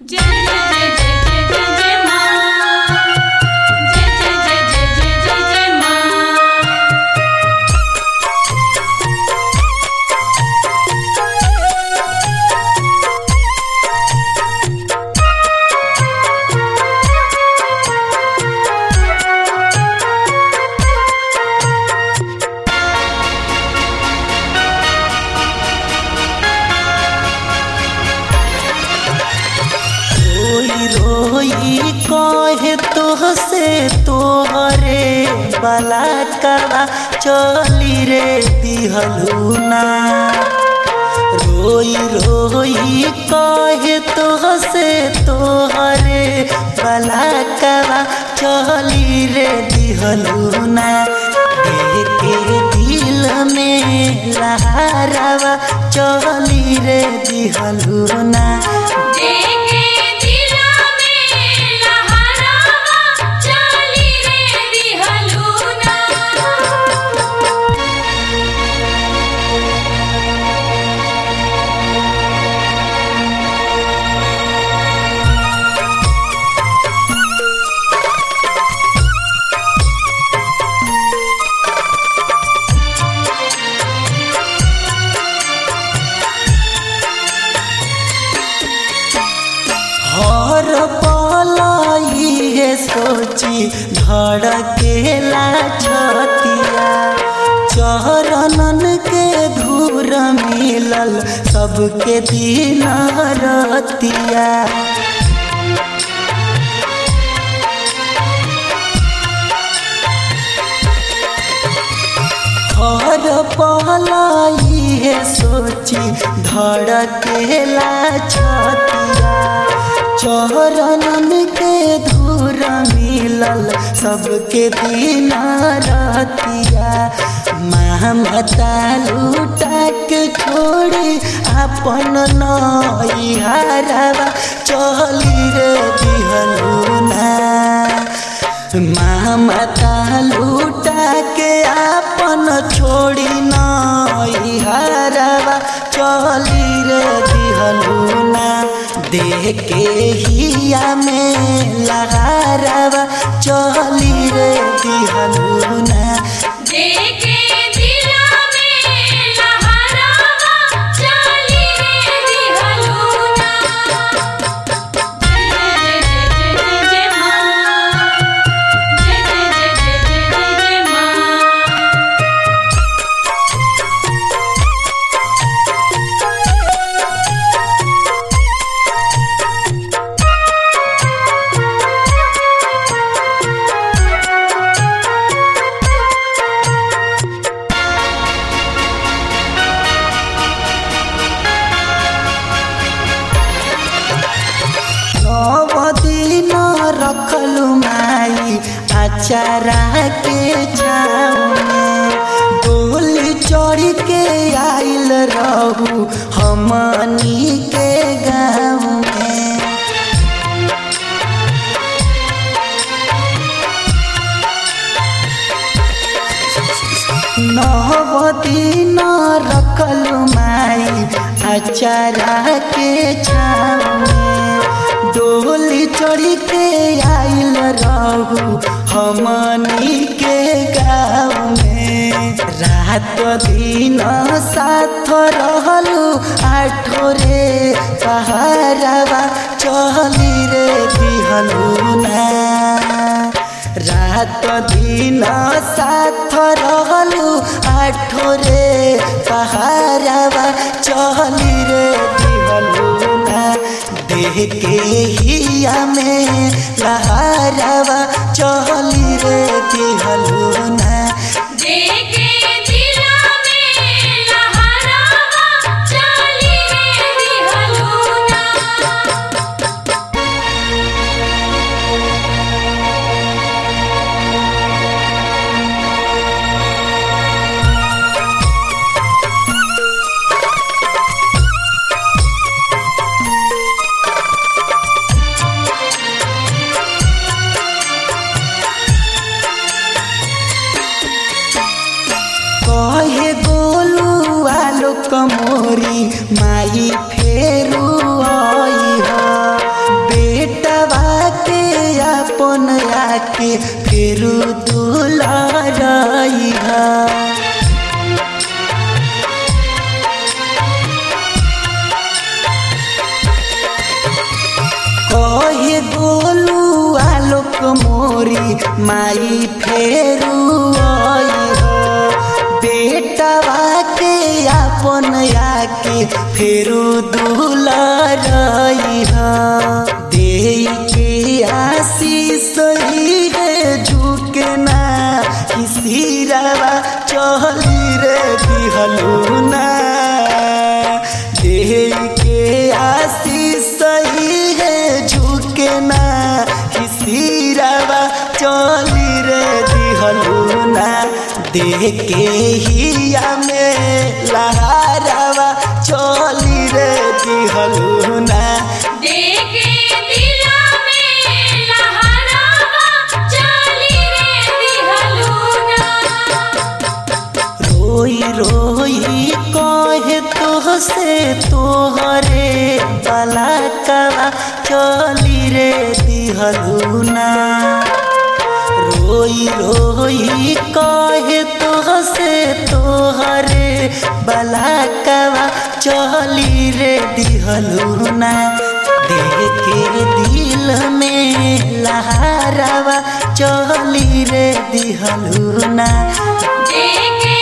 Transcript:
जय जय जय जय जय जय जय माँ। जय जय जय जय जय जय जय माँ। रोई कहे तोहसे तोहरे बाला करवा चली रे दिहलूना। रोई रोई कहे तोहसे तोहरे बाला करवा चली रे दिहलूना। के दिल में लहरावा चली रे दिहलूना। हर पलाई है सोची धड़केला छतिया। चरणन के धूर मिलल सबके दिन रतिया। हर पलाई है सोची धड़केला छतिया। चरणन के धूर मिलल सबके दिन रतिया। ममता लूटा के छोड़ी अपन नैहरवा चली रे दिहलूना। ममता लूटा के अपन छोड़ी नैहरवा चली रे दिहलूना। देख के हिया में लहरावा चली रे दिहलूना। दिन रखलू माई अचारा के छाँव में। डोली चढ़ के आइल रहू हमनी के गाँव में। दिन रखलू माई अचारा के छाँव में। डोली चढ़ी के आइल रहू हमनी के गाँव में। रात दिन साथ रहलू आठो रे पहरावा चली रे दिहलूना। रात दिन साथ रहलू आठो रे पहरावा चली रे दिहलूना। देख के हिया में लहरावा चली रे दिहलूना। मोरी माई फेरू आई हो के फिर दुलारइहा। कहे गोलू आलोक मोरी माई फेरू आइहो, बेटवा के अपन आके फेरू दुलारइहा। दे के आशीष ही है झुके ना किसीरवा चली रे दिहलू ना। दे के आशीष ही है झुके ना किसीरवा चली रे दिहलू ना। दे के हिया में लहरवा चली रे दिहलू ना। देखे दिला में लहरावा चली रे दिहलूना। रोई रोई कहे तोहसे तोहरे पलकवा चली रे दिहलूना। रोई रोई कहे तोहसे तोहरे बलकवा चली रे दिहलूना। देखे दिल में लहरवा चली रे दिहलूना। देखे